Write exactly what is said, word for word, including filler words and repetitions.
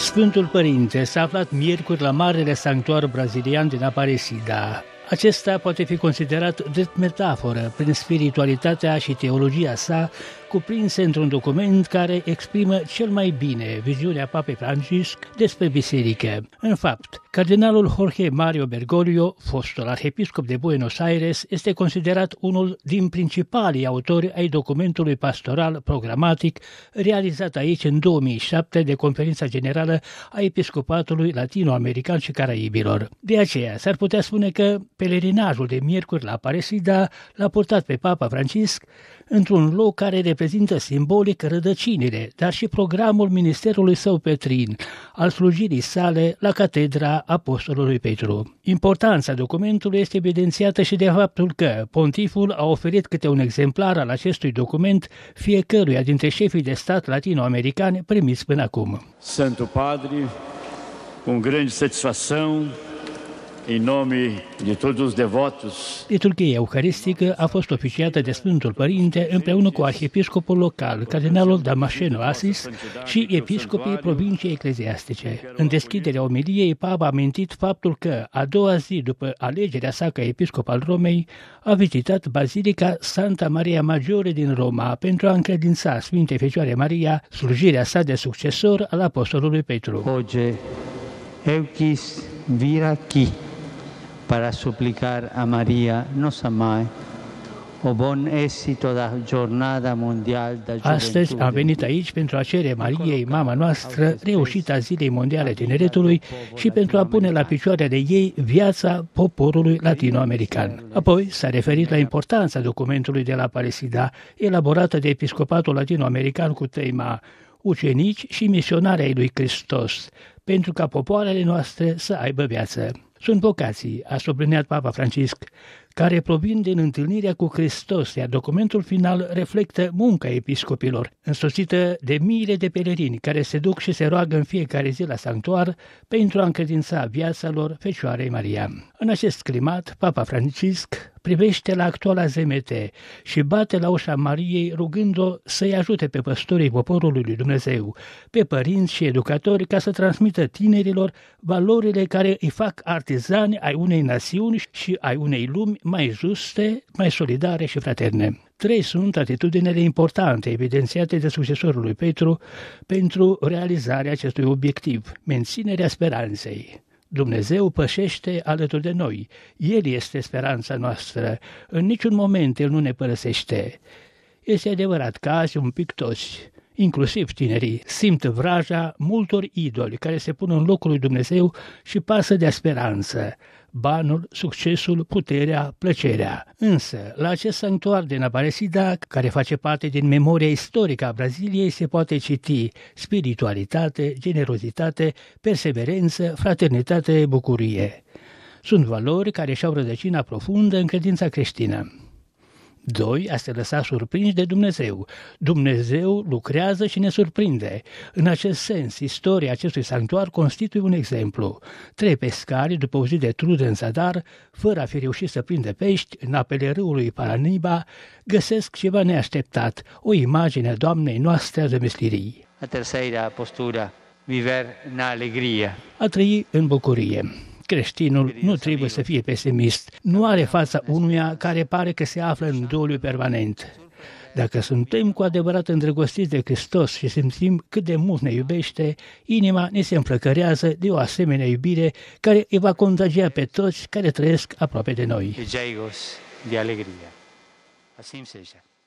Sfântul Părinte s-a aflat miercuri la Marele Sanctuar Brazilian din Aparecida. Acesta poate fi considerat drept metaforă prin spiritualitatea și teologia sa, cuprinse într-un document care exprimă cel mai bine viziunea Papei Francisc despre biserică. În fapt, cardinalul Jorge Mario Bergoglio, fostul arhiepiscop de Buenos Aires, este considerat unul din principalii autori ai documentului pastoral programatic realizat aici în două mii șapte de Conferința Generală a Episcopatului Latino-American și Caraibilor. De aceea, s-ar putea spune că pelerinajul de miercuri la Aparecida l-a purtat pe Papa Francisc într-un loc care reprezintă simbolic rădăcinile, dar și programul ministerului său petrin, al slujirii sale la Catedra Apostolului Petru. Importanța documentului este evidențiată și de faptul că pontiful a oferit câte un exemplar al acestui document fiecăruia dintre șefii de stat latino-americani primiți până acum. Santo Padre, com grande satisfação, em nome de todos os devotos. Liturghia eucaristică a fost oficiată de Sfântul Părinte împreună cu arhiepiscopul local, cardinalul Damasceno Assis și episcopii provinciei ecleziastice. În deschiderea omiliei, Papa a amintit faptul că, a doua zi după alegerea sa ca episcop al Romei, a vizitat Bazilica Santa Maria Maggiore din Roma pentru a încredința Sfintei Fecioare Maria slujirea sa de succesor al Apostolului Petru. Oggi eu quis vir aqui para suplicar a Maria, nossa mãe, o bun éxito da Jornada Mundial da Juventude. Astăzi am venit aici pentru a cere Mariei, mama noastră, reușita Zilei Mondiale Tineretului și pentru a pune la picioarele ei viața poporului latino-american. Apoi s-a referit la importanța documentului de la Aparecida, elaborată de Episcopatul Latino-American cu tema Ucenici și misionarea ei lui Hristos, pentru ca popoarele noastre să aibă viață. Sunt vocații, a subliniat Papa Francisc, care provin din întâlnirea cu Hristos, iar documentul final reflectă munca episcopilor, însoțită de miile de pelerini care se duc și se roagă în fiecare zi la sanctuar pentru a încredința viața lor Fecioarei Maria. În acest climat, Papa Francisc privește la actuala zemete și bate la ușa Mariei rugând-o să-i ajute pe păstorii poporului lui Dumnezeu, pe părinți și educatori ca să transmită tinerilor valorile care îi fac artizani ai unei națiuni și ai unei lumi mai juste, mai solidare și fraterne. Trei sunt atitudinile importante evidențiate de succesorul lui Petru pentru realizarea acestui obiectiv, menținerea speranței. Dumnezeu pășește alături de noi. El este speranța noastră. În niciun moment El nu ne părăsește. Este adevărat că azi un pic toți, inclusiv tinerii, simt vraja multor idoli care se pun în locul lui Dumnezeu și pasă de speranță, banul, succesul, puterea, plăcerea. Însă, la acest sanctuar din Aparecida, care face parte din memoria istorică a Braziliei, se poate citi spiritualitate, generozitate, perseverență, fraternitate, bucurie. Sunt valori care și-au rădăcina profundă în credința creștină. Doi, a se lăsa surprinși de Dumnezeu. Dumnezeu lucrează și ne surprinde. În acest sens, istoria acestui sanctuar constituie un exemplu. Trei pescari, după o zi de trudă în zadar, fără a fi reușit să prinde pești, în apele râului Paraniba, găsesc ceva neașteptat, o imagine a Doamnei noastre a zămislirii. A terceira postura, viver în alegria. A trăi în bucurie. Creștinul nu trebuie să fie pesimist, nu are fața unuia care pare că se află în doliu permanent. Dacă suntem cu adevărat îndrăgostiți de Hristos și simțim cât de mult ne iubește, inima ne se înflăcărează de o asemenea iubire care îi va contagia pe toți care trăiesc aproape de noi. De alegria. Assim seja.